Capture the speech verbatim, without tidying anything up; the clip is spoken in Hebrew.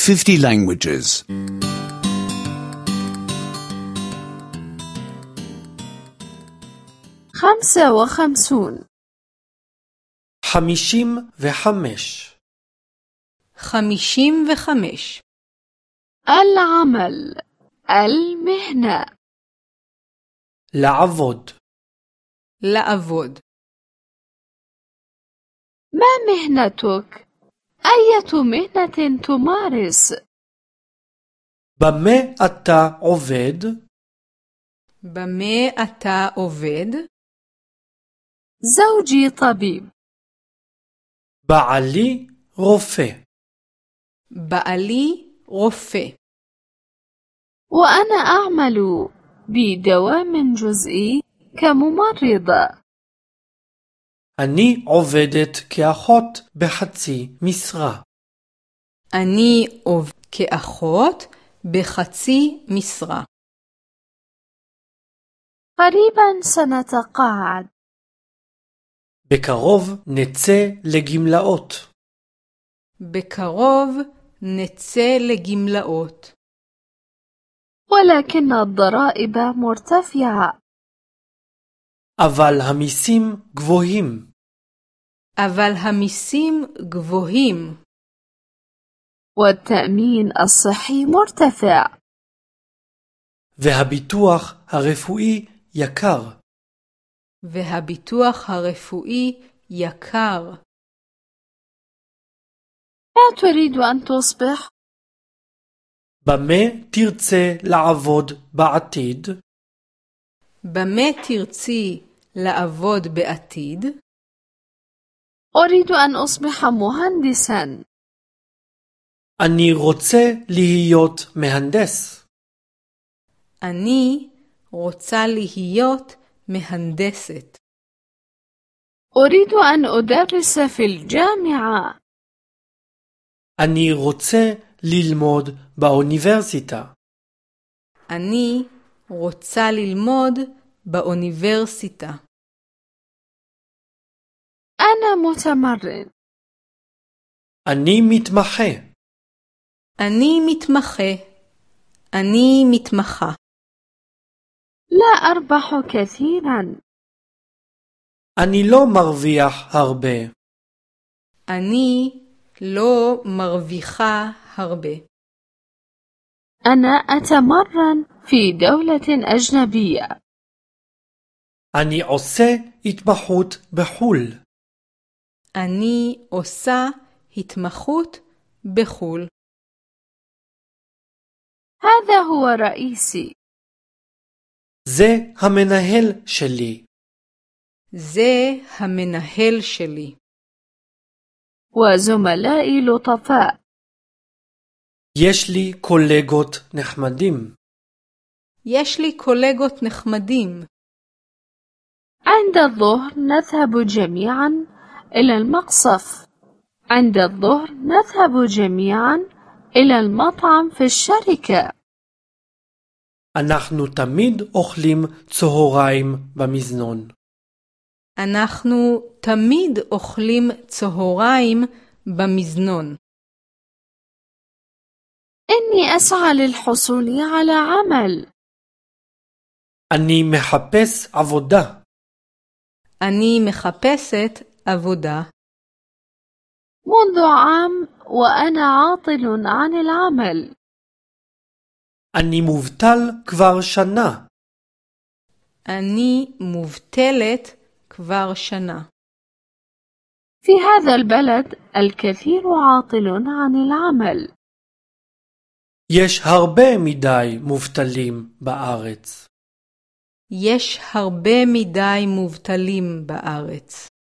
fifty languages. خمسة وخمسون. חמישים וחמש. חמישים וחמש. العمل، المهنة. לעבוד. לעבוד. ما مهنتك؟ أية مهنة تمارس؟ במה אתה עובד? במה אתה עובד? زوجي طبيب. בעלי רופא. בעלי רופא. وأنا أعمل بدوام جزئي كممرضة. אני עובדת כאחות בחצי משרה. אני עובדת כאחות בחצי משרה. قريبا سنتقاعد. בקרוב נצא לגמלאות. בקרוב נצא לגמלאות. ولكن الضرائب مرتفعة. אבל המיסים גבוהים. אבל המיסים גבוהים. والتأمين الصحي مرتفع. והביטוח הרפואי יקר. והביטוח הרפואי יקר. ما تريد أن تصبح؟ במה תרצה לעבוד בעתיד? במה תרצי לעבוד בעתיד? أريد أن أصبح مهندسا. אני רוצה להיות מהנדס. אני רוצה להיות מהנדסת. أريد أن أدرس في الجامعة. אני רוצה ללמוד באוניברסיטה. אני רוצה ללמוד באוניברסיטה. أنا متمرن. אני מתמחה. אני מתמחה. אני מתמחה. لا أربح كثيرا. אני לא מרוויח הרבה. אני לא מרוויחה הרבה. أنا أتمرن في دولة أجنبية. אני עושה התמחות בחו"ל. אני עושה התמחות בחו"ל. هذا هو رئيسي. זה המנהל שלי. זה המנהל שלי. وزملائي لطفاء. יש לי קולגות נחמדים. יש לי קולגות נחמדים. عند الظهر نذهب جميعا إلى المقصف. عند الظهر نذهب جميعا إلى المطعم في الشركة. אנחנו תמיד אוכלים צהריים במזנון. אנחנו תמיד אוכלים צהריים במזנון. إني أسعى للحصول على عمل. אני מחפש עבודה. אני מחפשת עבודה. منذ عام وأنا عاطل عن العمل. אני מובטל כבר שנה. אני מובטלת כבר שנה. في هذا البلد الكثير عاطل عن العمل. יש הרבה מדי מובטלים בארץ. יש הרבה מדי מובטלים בארץ.